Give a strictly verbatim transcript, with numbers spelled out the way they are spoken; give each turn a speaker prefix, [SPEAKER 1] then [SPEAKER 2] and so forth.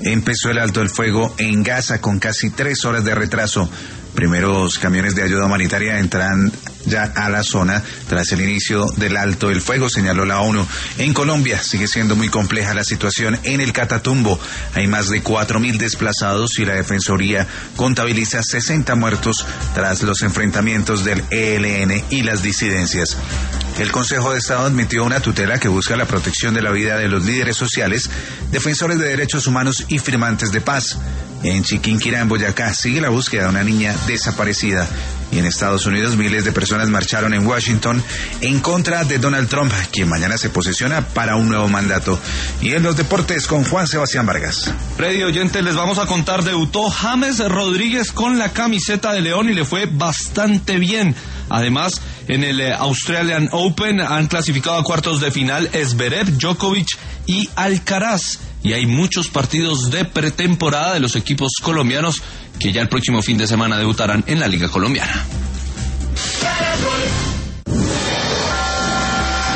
[SPEAKER 1] empezó el alto el fuego en Gaza con casi tres horas de retraso. Primeros camiones de ayuda humanitaria entran ya a la zona tras el inicio del alto el fuego, señaló la ONU. En Colombia sigue siendo muy compleja la situación en el Catatumbo. Hay más de cuatro mil desplazados y la Defensoría contabiliza sesenta muertos tras los enfrentamientos del E L N y las disidencias. El Consejo de Estado admitió una tutela que busca la protección de la vida de los líderes sociales, defensores de derechos humanos y firmantes de paz. En Chiquinquirá, en Boyacá, sigue la búsqueda de una niña desaparecida. Y en Estados Unidos, miles de personas marcharon en Washington en contra de Donald Trump, quien mañana se posesiona para un nuevo mandato. Y en los deportes, con Juan Sebastián Vargas.
[SPEAKER 2] Freddy, oyentes, les vamos a contar, debutó James Rodríguez con la camiseta de León y le fue bastante bien. Además, en el Australian Open han clasificado a cuartos de final Zverev, Djokovic y Alcaraz. Y hay muchos partidos de pretemporada de los equipos colombianos que ya el próximo fin de semana debutarán en la Liga Colombiana.